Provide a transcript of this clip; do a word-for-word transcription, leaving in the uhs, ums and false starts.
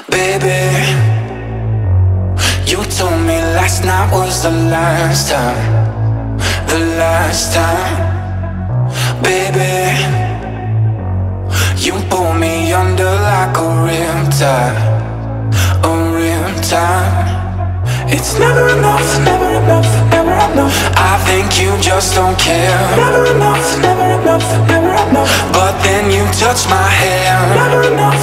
Baby, you told me last night was the last time, the last time. Baby, you pull me under like a riptide, a riptide. It's never enough, never enough, never enough. I think you just don't care. Never enough, never enough, never enough. But then you touch my hair. Never enough,